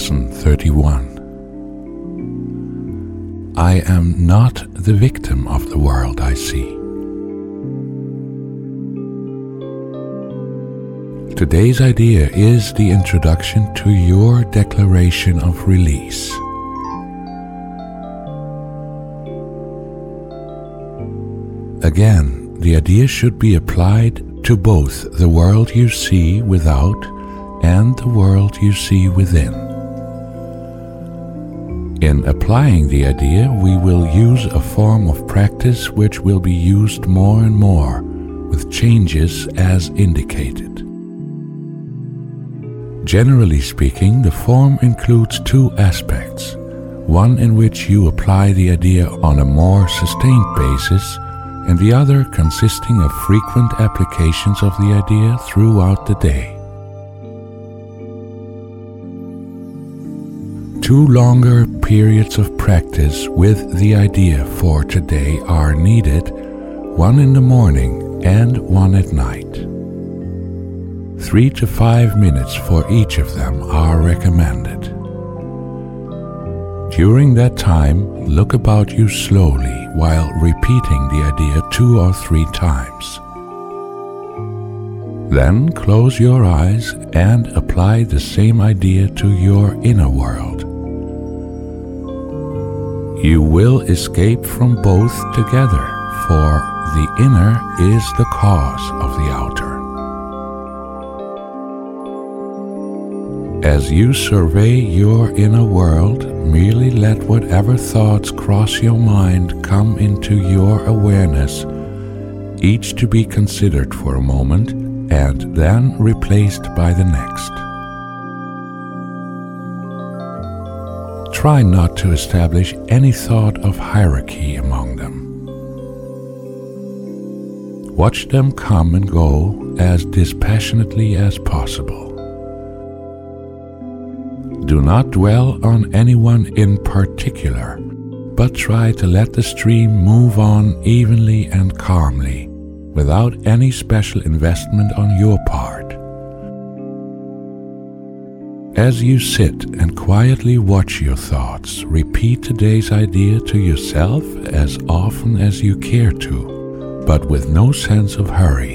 Lesson 31. I am not the victim of the world I see. Today's idea is the introduction to your declaration of release. Again, the idea should be applied to both the world you see without and the world you see within. In applying the idea, we will use a form of practice which will be used more and more, with changes as indicated. Generally speaking, the form includes two aspects, one in which you apply the idea on a more sustained basis, and the other consisting of frequent applications of the idea throughout the day. Two longer periods of practice with the idea for today are needed, one in the morning and one at night. 3 to 5 minutes for each of them are recommended. During that time, look about you slowly while repeating the idea 2 or 3 times. Then close your eyes and apply the same idea to your inner world. You will escape from both together, for the inner is the cause of the outer. As you survey your inner world, merely let whatever thoughts cross your mind come into your awareness, each to be considered for a moment and then replaced by the next. Try not to establish any thought of hierarchy among them. Watch them come and go as dispassionately as possible. Do not dwell on anyone in particular, but try to let the stream move on evenly and calmly, without any special investment on your part. As you sit and quietly watch your thoughts, repeat today's idea to yourself as often as you care to, but with no sense of hurry.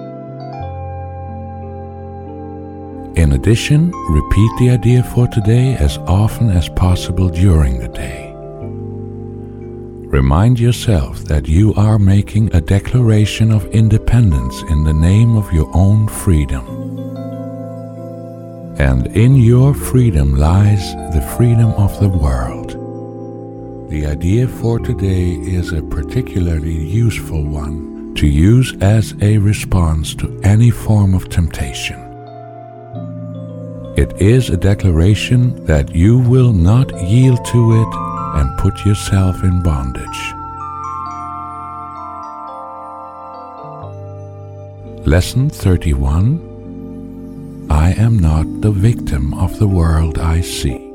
In addition, repeat the idea for today as often as possible during the day. Remind yourself that you are making a declaration of independence in the name of your own freedom. And in your freedom lies the freedom of the world. The idea for today is a particularly useful one to use as a response to any form of temptation. It is a declaration that you will not yield to it and put yourself in bondage. Lesson 31. I am not the victim of the world I see.